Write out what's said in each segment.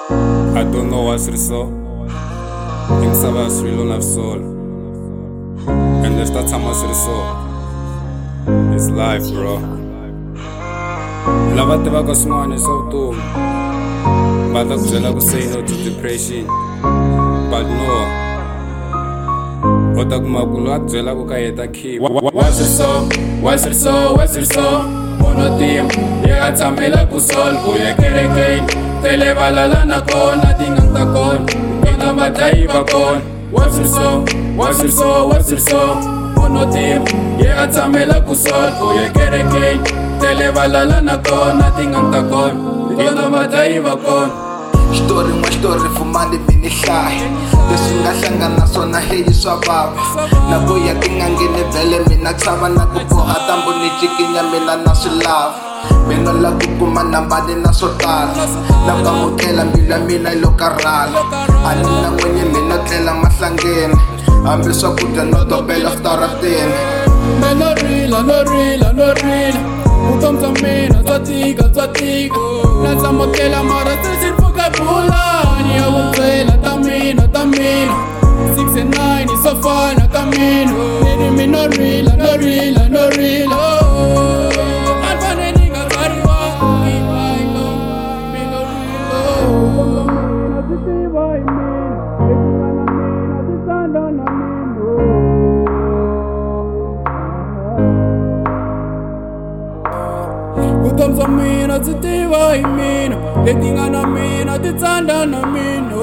I don't know what's it so. Things have us real on soul. And if that's how much it so. It's life, bro. Lava te va go swin'wana so vutomi. Va ta ku byela ku say no to depression. But no. Ota ku makulu a byela ku ka heta keep. What's it so? What's it so? What's it so? Mono team, yeah, tamela ku sol, uye kerekei. Tele balala na kona, tingang takon. Ina matay ba kon? What's it so? What's it so? What's it so? Mono team, yeah, tamela ku sol, uye kerekei. Tele balala na kona, tingang takon. Ina matay ba kon? Story uma story fumani bini hlayi leswi nga hlangana swona heyi swa vava na ku ya tingangeni vhele mina chava na ku boha tambu ni cikinya mina na swi lava mina la ku kuma nambani na swo tala na ku amukela mbilu ya mina yi lo karhala a ni na n'winyi mina tlela mahlangeni hambi swakudya no topela switarateni no real vutomi bya mina bya tika na tsamakela mara sesi pfuka bulani ya vutsela ta mina 6 and 9 is so fana ka mina enemy no real alfane nigga kariwa vutomi bya mina byi tiva hi mina leti nga na mina ti tsanda na mina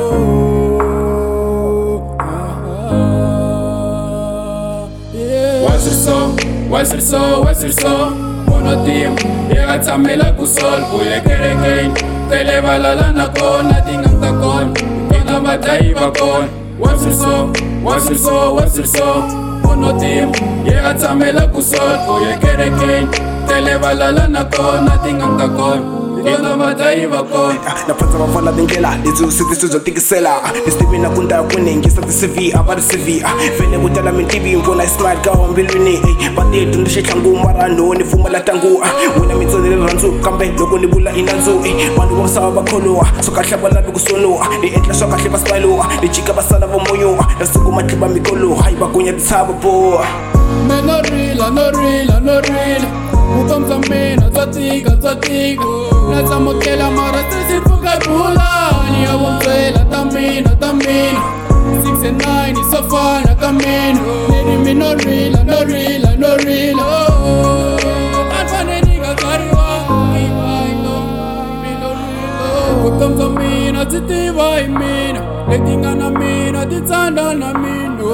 What's it so? What's it so? What's it so? Mono team, yeah, tamela ku sol, uye kerekei. Tele balala na kona, tingang takon. Ina matay ba kon? What's it so? What's it so? What's it so? Mono team, yeah, tamela ku sol, uye kerekei. Tele balala na kona, tingang takon. Ina matay ba kon? Naphatsa vafana tindlela leti usitisi byo tikisela lesitivi na ku ndaya ku ningisa ti-CV a va ri CV vhele vo tala mintivi vona smile ka wambilwini va ti dyondzixe tlhangu mara no ni pfumala tangu wena mitsoni ri rhandzu kambe loko ni vula i nandzu vanhu va misava va kholowa swo kahle va lavi ku sonuwa ni endla swa kahle va smiluwa ni chika va sala va moyuwa na siku matliva mikolo hayi va gonya titshava boha no real vutomi bya mina bya tika na tsamakela mara sesi pfuka bulani ya vutsela ta mina 6 and 9 is so fana ka mina enemy no real alfane nigga kariwa vutomi bya mina byi tiva hi mina leti nga na mina ti tsanda na mina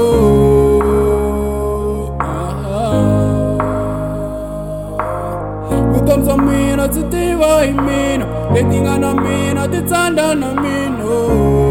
vutomi bya mina byi tiva hi mina leti nga na mina ti tsanda na mina